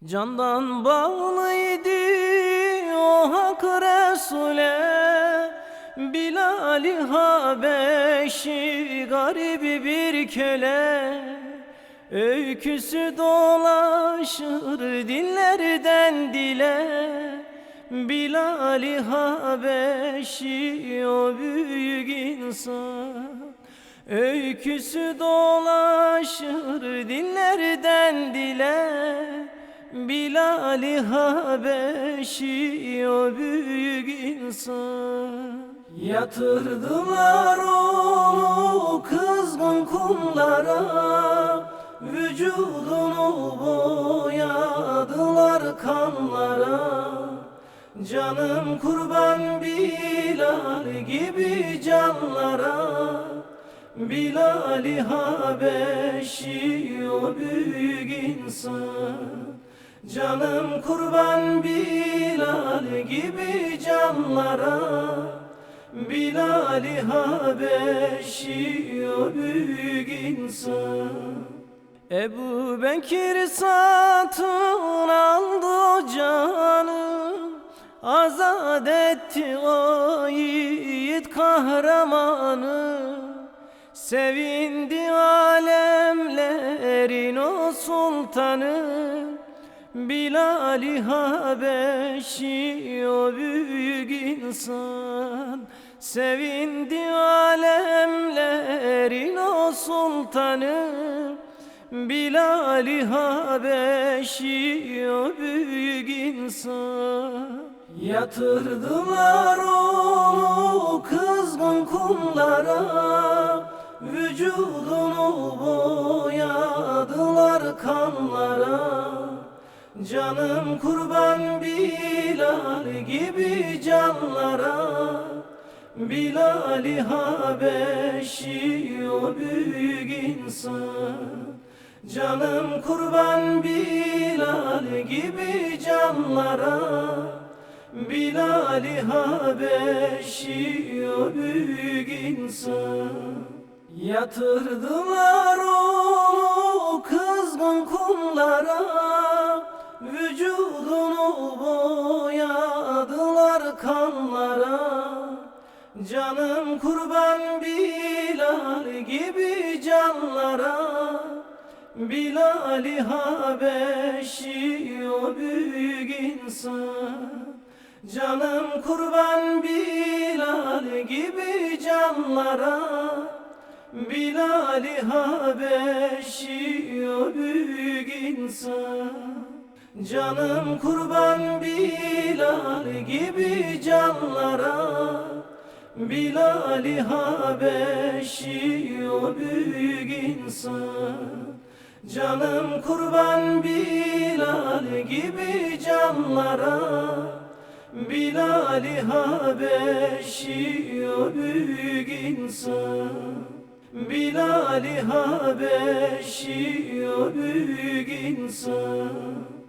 Candan bağlıydı o Hak Resul'e, Bilal-i Habeşi garibi bir köle. Öyküsü dolaşır dillerden dile, Bilal-i Habeşi o büyük insan. Öyküsü dolaşır dillerden dile, Bilal-i Habeşi o büyük insan. Yatırdılar onu kızgın kumlara, vücudunu boyadılar kanlara. Canım kurban Bilal gibi canlara, Bilal-i Habeşi o büyük insan. Canım kurban Bilal gibi canlara, Bilal-i Habeşi o büyük insan. Ebu Bekir satın aldı o canı, azat etti o yiğit kahramanı. Sevindi alemlerin o sultanı, Bilal-i Habeşi o büyük insan. Sevindi alemlerin o sultanı, Bilal-i Habeşi o büyük insan. Yatırdılar onu kızgın kumlara, vücudunu boyadılar kanlara. Canım kurban Bilal gibi canlara, Bilal-i Habeşi o büyük insan. Canım kurban Bilal gibi canlara, Bilal-i Habeşi o büyük insan. Yatırdılar onu kızgın kumlara, vücudunu boyadılar kanlara. Canım kurban Bilal gibi canlara, Bilal-i Habeşi o büyük insan. Canım kurban Bilal gibi canlara, Bilal-i Habeşi o büyük insan. Canım kurban Bilal gibi canlara, Bilal-i Habeşi o büyük insan. Canım kurban Bilal gibi canlara, Bilal-i Habeşi o büyük insan. Bilal-i Habeşi o büyük insan.